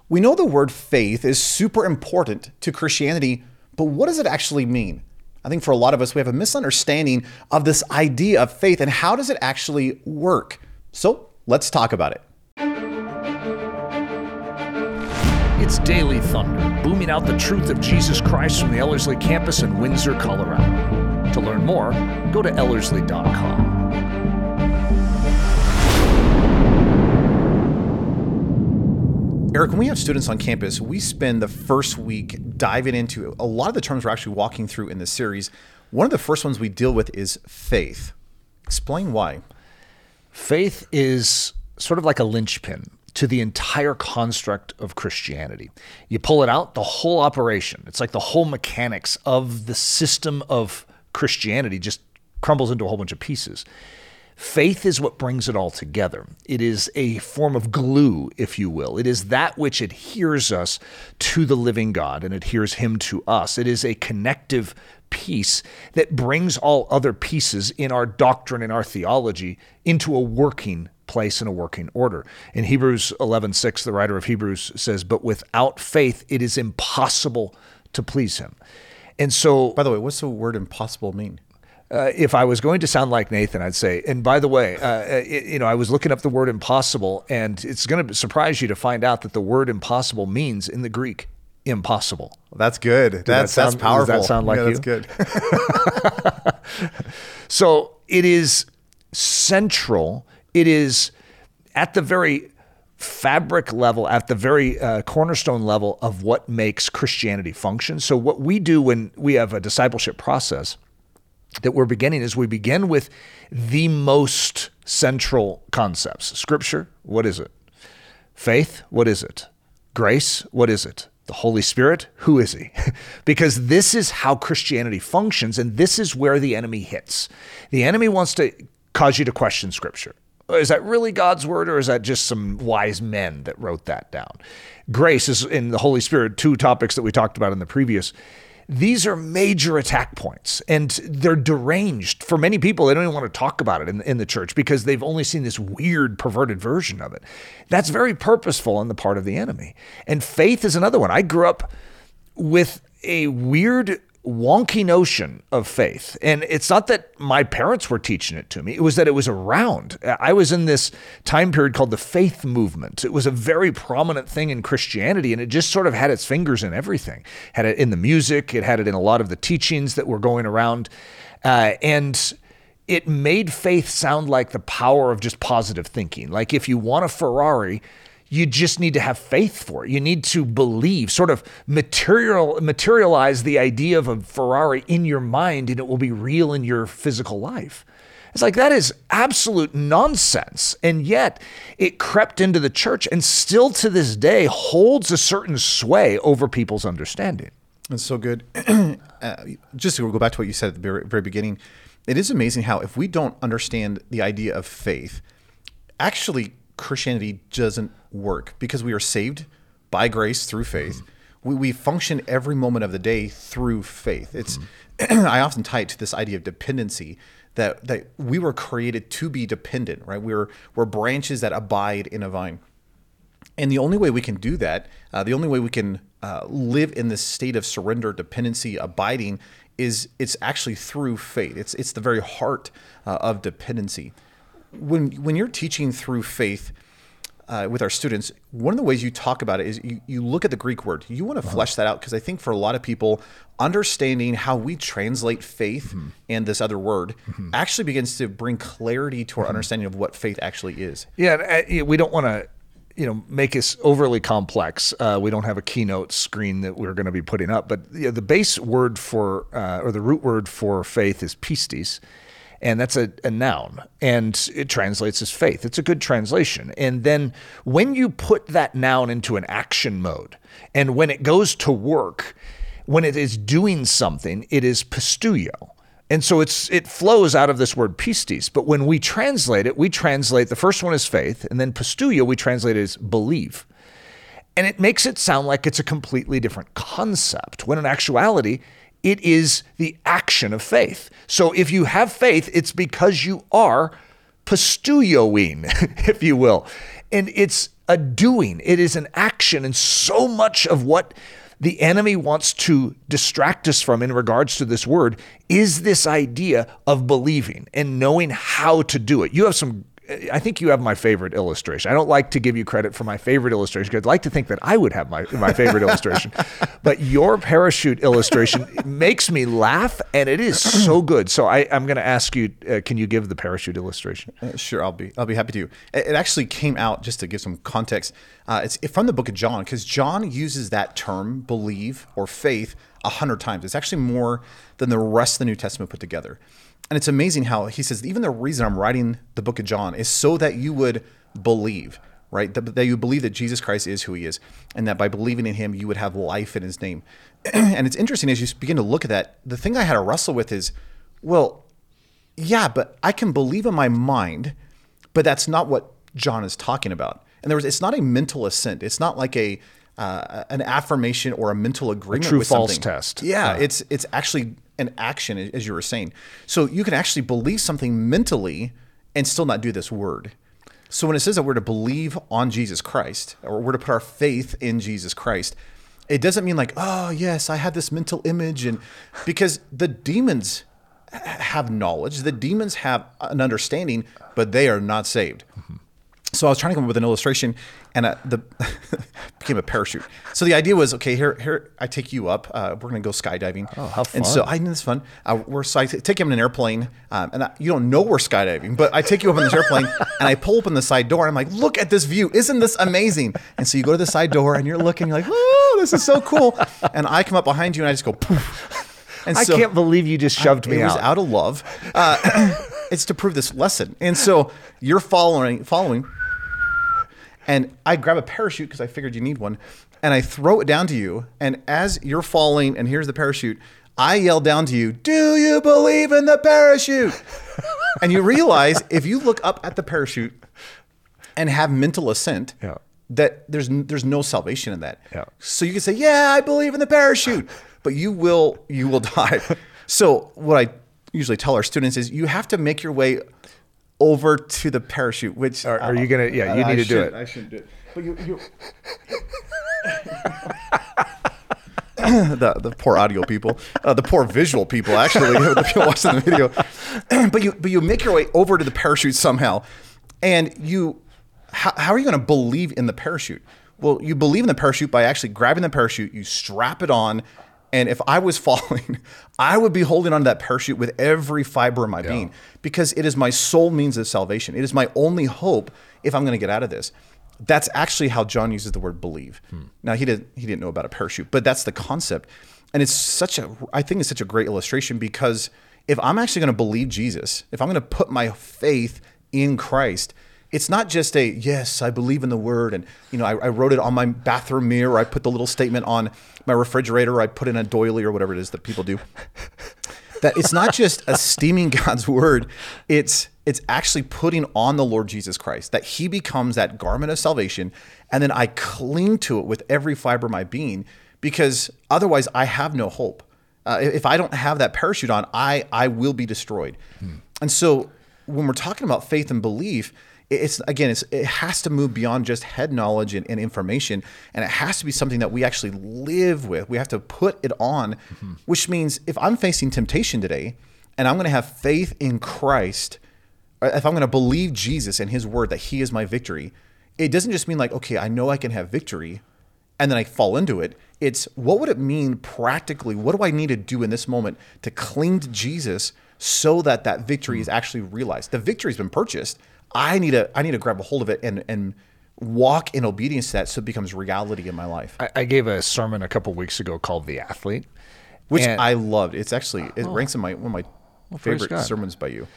We know the word faith is super important to Christianity, but what does it actually mean? I think for a lot of us, we have a misunderstanding of this idea of faith and how does it actually work? So let's talk about it. It's Daily Thunder, booming out the truth of Jesus Christ from the Ellerslie campus in Windsor, Colorado. To learn more, go to Ellerslie.com. Eric, when we have students on campus, we spend the first week diving into a lot of the terms we're actually walking through in this series. One of the first ones we deal with is faith. Explain why. Faith is sort of like a linchpin to the entire construct of Christianity. You pull it out, the whole operation, it's like the whole mechanics of the system of Christianity just crumbles into a whole bunch of pieces. Faith is what brings it all together. It is a form of glue, if you will. It is that which adheres us to the living God and adheres him to us. It is a connective piece that brings all other pieces in our doctrine and our theology into a working place and a working order. In Hebrews 11:6, the writer of Hebrews says, "But without faith, it is impossible to please him." And so, by the way, what's the word impossible mean? If I was going to sound like Nathan, I'd say, and by the way, I was looking up the word impossible, and it's going to surprise you to find out that the word impossible means in the Greek, impossible. Well, that's good. That's powerful. Does that sound like you? That's good. So it is central. It is at the very fabric level, at the very cornerstone level of what makes Christianity function. So what we do when we have a discipleship process that we're beginning is we begin with the most central concepts. Scripture, what is it? Faith, what is it? Grace, what is it? The Holy Spirit, who is he? Because this is how Christianity functions, and this is where the enemy hits. The enemy wants to cause you to question Scripture. Is that really God's word, or is that just some wise men that wrote that down? Grace is in the Holy Spirit, two topics that we talked about in the previous. These are major attack points, and they're deranged. For many people, they don't even want to talk about it in the church because they've only seen this weird, perverted version of it. That's very purposeful on the part of the enemy. And faith is another one. I grew up with a weird, wonky notion of faith. And it's not that my parents were teaching it to me. It was that it was around. I was in this time period called the faith movement. It was a very prominent thing in Christianity, and it just sort of had its fingers in everything. Had it in the music. It had it in a lot of the teachings that were going around. And it made faith sound like the power of just positive thinking. Like if you want a Ferrari, you just need to have faith for it. You need to believe, sort of materialize the idea of a Ferrari in your mind, and it will be real in your physical life. It's like that is absolute nonsense. And yet it crept into the church and still to this day holds a certain sway over people's understanding. That's so good. Just to go back to what you said at the very, very beginning, it is amazing how if we don't understand the idea of faith, actually Christianity doesn't work because we are saved by grace through faith. We function every moment of the day through faith. It's I often tie it to this idea of dependency, that we were created to be dependent, right? We're branches that abide in a vine. And the only way we can do that, the only way we can live in this state of surrender, dependency, abiding, is it's actually through faith. It's the very heart of dependency. When you're teaching through faith with our students, one of the ways you talk about it is you look at the Greek word. You want to flesh that out because I think for a lot of people, understanding how we translate faith and this other word actually begins to bring clarity to our understanding of what faith actually is. Yeah, we don't want to make this overly complex. We don't have a keynote screen that we're going to be putting up, but the base word for, or the root word for faith is pistis. And that's a noun, and it translates as faith. It's a good translation. And then when you put that noun into an action mode, and when it goes to work, when it is doing something, it is pisteuo. And so it flows out of this word pistis. But when we translate it, the first one is faith, and then pisteuo, we translate it as believe. And it makes it sound like it's a completely different concept, when in actuality, it is the action of faith. So if you have faith, it's because you are pisteuoing, if you will. And it's a doing. It is an action. And so much of what the enemy wants to distract us from in regards to this word is this idea of believing and knowing how to do it. I think you have my favorite illustration. I don't like to give you credit for my favorite illustration because I'd like to think that I would have my favorite illustration. But your parachute illustration makes me laugh, and it is so good. So I'm going to ask you, can you give the parachute illustration? Sure, I'll be happy to. It actually came out, just to give some context, it's from the book of John, because John uses that term, believe or faith, 100 times. It's actually more than the rest of the New Testament put together. And it's amazing how he says, even the reason I'm writing the book of John is so that you would believe, right? That you believe that Jesus Christ is who he is, and that by believing in him, you would have life in his name. And it's interesting as you begin to look at that, the thing I had to wrestle with is, well, yeah, but I can believe in my mind, but that's not what John is talking about. In other words, it's not a mental assent. It's not like an affirmation or a mental agreement true with false something. test. Yeah, it's actually an action, as you were saying. So you can actually believe something mentally and still not do this word. So when it says that we're to believe on Jesus Christ, or we're to put our faith in Jesus Christ, it doesn't mean like, oh yes, I have this mental image, and because the demons have knowledge, the demons have an understanding, but they are not saved. Mm-hmm. So I was trying to come up with an illustration, and became a parachute. So the idea was, okay, here I take you up. We're going to go skydiving. Oh, how fun! And so I know it's fun. I take you in an airplane, you don't know we're skydiving, but I take you up in this airplane, and I pull open the side door. And I'm like, look at this view! Isn't this amazing? And so you go to the side door, and you're looking, you're like, oh, this is so cool. And I come up behind you, and I just go poof. And I can't believe you just shoved me out. It was out of love. It's to prove this lesson. And so you're following. And I grab a parachute because I figured you need one, and I throw it down to you. And as you're falling, and here's the parachute, I yell down to you, "Do you believe in the parachute?" And you realize if you look up at the parachute and have mental assent, that there's no salvation in that. Yeah. So you can say, "Yeah, I believe in the parachute," but you will die. So what I usually tell our students is you have to make your way over to the parachute, which are you gonna? Yeah, you need to do it. I shouldn't do it. But you the poor audio people, the poor visual people, actually, the people watching the video. but you make your way over to the parachute somehow, and how are you going to believe in the parachute? Well, you believe in the parachute by actually grabbing the parachute, you strap it on. And if I was falling, I would be holding onto that parachute with every fiber of my being, because it is my sole means of salvation. It is my only hope if I'm going to get out of this. That's actually how John uses the word believe. Now, he didn't know about a parachute, but that's the concept. And I think it's such a great illustration, because if I'm actually going to believe Jesus, if I'm going to put my faith in Christ, it's not just yes, I believe in the word, and I wrote it on my bathroom mirror, or I put the little statement on my refrigerator, or I put in a doily, or whatever it is that people do. That it's not just esteeming God's word, it's actually putting on the Lord Jesus Christ, that he becomes that garment of salvation, and then I cling to it with every fiber of my being, because otherwise I have no hope. If I don't have that parachute on, I will be destroyed. And so when we're talking about faith and belief, it has to move beyond just head knowledge and information, and it has to be something that we actually live with. We have to put it on, which means if I'm facing temptation today and I'm going to have faith in Christ, if I'm going to believe Jesus and his word that he is my victory, it doesn't just mean like, okay, I know I can have victory and then I fall into it. It's what would it mean practically? What do I need to do in this moment to cling to Jesus so that victory is actually realized? The victory's been purchased. I need to grab a hold of it and walk in obedience to that, so it becomes reality in my life. I gave a sermon a couple weeks ago called "The Athlete," which I loved. It's actually ranks in one of my favorite sermons by you.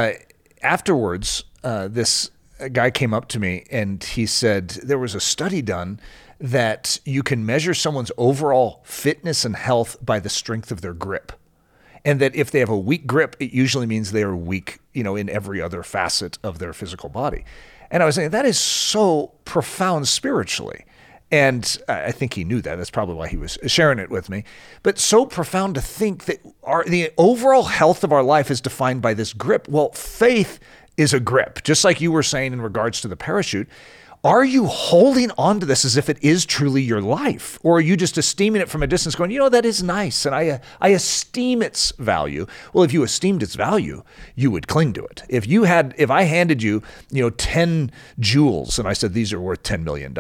Afterwards, this guy came up to me and he said there was a study done that you can measure someone's overall fitness and health by the strength of their grip. And that if they have a weak grip, it usually means they are weak, in every other facet of their physical body. And I was saying, that is so profound spiritually. And I think he knew that. That's probably why he was sharing it with me. But so profound to think that the overall health of our life is defined by this grip. Well, faith is a grip. Just like you were saying in regards to the parachute, Are you holding on to this as if it is truly your life? Or are you just esteeming it from a distance going, that is nice, and I esteem its value? Well, if you esteemed its value, you would cling to it. If I handed you, 10 jewels and I said, these are worth $10 million,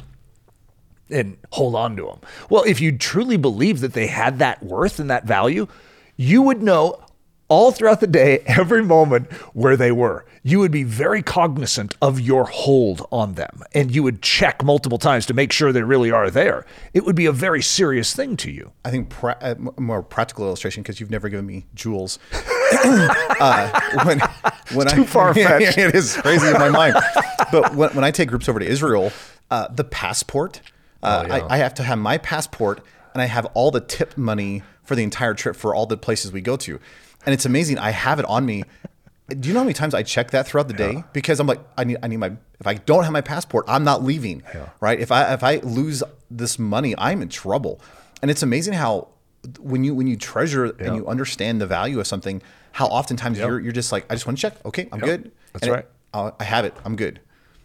and hold on to them. Well, if you truly believed that they had that worth and that value, you would know all throughout the day, every moment, where they were. You would be very cognizant of your hold on them, and you would check multiple times to make sure they really are there. It would be a very serious thing to you. I think a more practical illustration, because you've never given me jewels. When Too far-fetched. It is crazy in my mind. But when I take groups over to Israel, the passport, I have to have my passport, and I have all the tip money for the entire trip for all the places we go to. And it's amazing. I have it on me. Do you know how many times I check that throughout the day? Because I'm like, I need my. If I don't have my passport, I'm not leaving. Right? If I lose this money, I'm in trouble. And it's amazing how when you treasure and you understand the value of something, how oftentimes you're just like, I just want to check. Okay, I'm good. That's right. I have it. I'm good.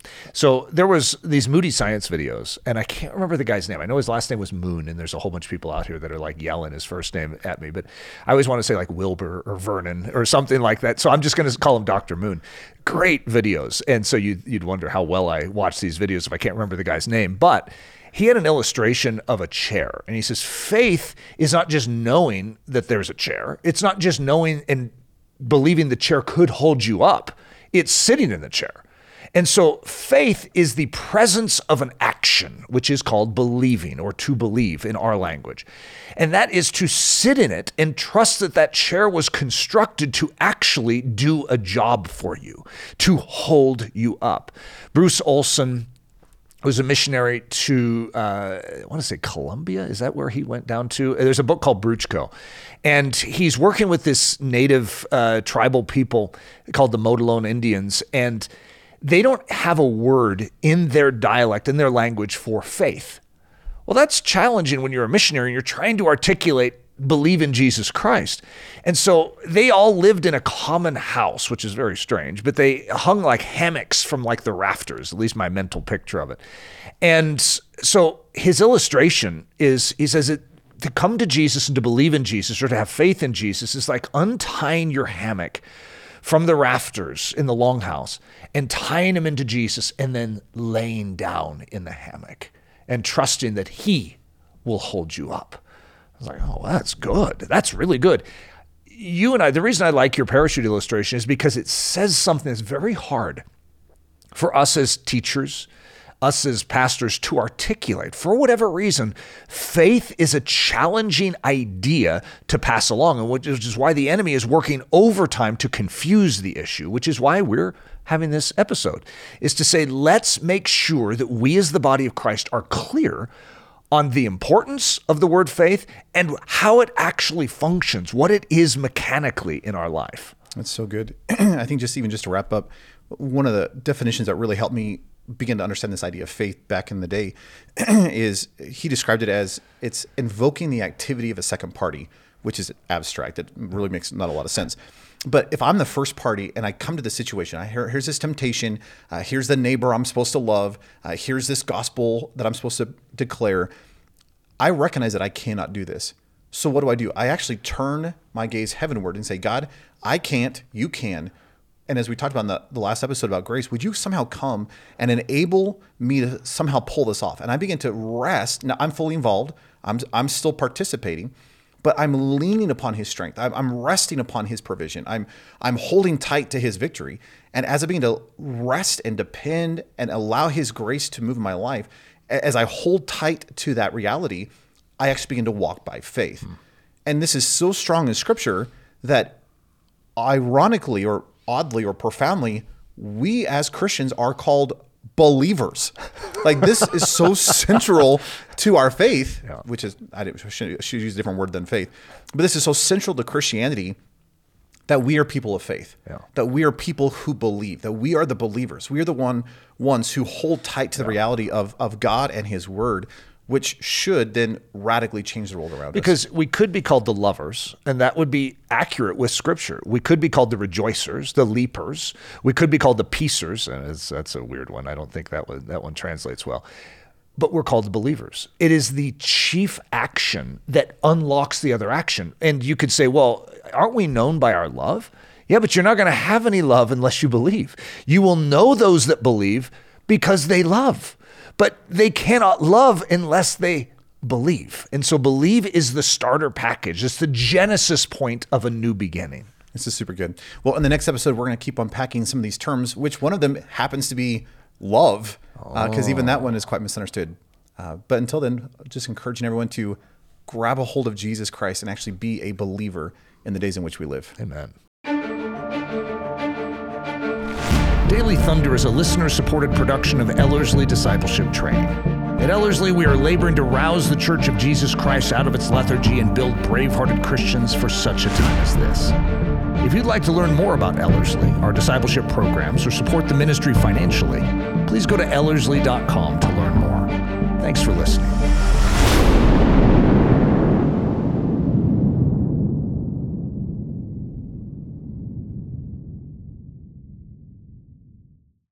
So there was these Moody Science videos, and I can't remember the guy's name. I know his last name was Moon, and there's a whole bunch of people out here that are like yelling his first name at me, but I always want to say like Wilbur or Vernon or something like that. So I'm just going to call him Dr. Moon. Great videos. And so you'd wonder how well I watch these videos if I can't remember the guy's name. But he had an illustration of a chair, and he says, faith is not just knowing that there's a chair. It's not just knowing and believing the chair could hold you up. It's sitting in the chair. And so faith is the presence of an action, which is called believing, or to believe in our language. And that is to sit in it and trust that that chair was constructed to actually do a job for you, to hold you up. Bruce Olson was a missionary to, I want to say Colombia. Is that where he went down to? There's a book called Bruchko. And he's working with this native tribal people called the Motilone Indians. And they don't have a word in their dialect, in their language, for faith. Well, that's challenging when you're a missionary and you're trying to articulate, believe in Jesus Christ. And so they all lived in a common house, which is very strange, but they hung like hammocks from like the rafters, at least my mental picture of it. And so his illustration is, he says, to come to Jesus and to believe in Jesus, or to have faith in Jesus, is like untying your hammock from the rafters in the longhouse and tying him into Jesus, and then laying down in the hammock and trusting that he will hold you up. I was like, oh, that's good. That's really good. You and I, the reason I like your parachute illustration is because it says something that's very hard for us as teachers, us as pastors to articulate. For whatever reason, faith is a challenging idea to pass along, and which is why the enemy is working overtime to confuse the issue, which is why we're having this episode, is to say, let's make sure that we as the body of Christ are clear on the importance of the word faith and how it actually functions, what it is mechanically in our life. That's so good. I think just to wrap up, one of the definitions that really helped me begin to understand this idea of faith back in the day is he described it as it's invoking the activity of a second party, which is abstract. It really makes not a lot of sense. But if I'm the first party and I come to the situation, here's this temptation, here's the neighbor I'm supposed to love, here's this gospel that I'm supposed to declare, I recognize that I cannot do this. So what do? I actually turn my gaze heavenward and say, God, I can't, you can. And as we talked about in the last episode about grace, would you somehow come and enable me to somehow pull this off? And I begin to rest. Now I'm fully involved. I'm still participating, but I'm leaning upon his strength. I'm resting upon his provision. I'm holding tight to his victory. And as I begin to rest and depend and allow his grace to move in my life, as I hold tight to that reality, I actually begin to walk by faith. And this is so strong in Scripture that ironically or oddly or profoundly, we as Christians are called believers. Like this is so central to our faith, which is, I should use a different word than faith, but this is so central to Christianity that we are people of faith, that we are people who believe, that we are the believers. We are the ones who hold tight to the reality of God and his word which should then radically change the world around us. Because we could be called the lovers, and that would be accurate with Scripture. We could be called the rejoicers, the leapers. We could be called the peacers. And that's a weird one. I don't think that one translates well. But we're called the believers. It is the chief action that unlocks the other action. And you could say, well, aren't we known by our love? Yeah, but you're not going to have any love unless you believe. You will know those that believe because they love. But they cannot love unless they believe. And so believe is the starter package. It's the genesis point of a new beginning. This is super good. Well, in the next episode, we're going to keep unpacking some of these terms, which one of them happens to be love, because even that one is quite misunderstood. But until then, just encouraging everyone to grab a hold of Jesus Christ and actually be a believer in the days in which we live. Amen. Daily Thunder is a listener-supported production of Ellerslie Discipleship Training. At Ellerslie, we are laboring to rouse the Church of Jesus Christ out of its lethargy and build brave-hearted Christians for such a time as this. If you'd like to learn more about Ellerslie, our discipleship programs, or support the ministry financially, please go to ellerslie.com to learn more. Thanks for listening.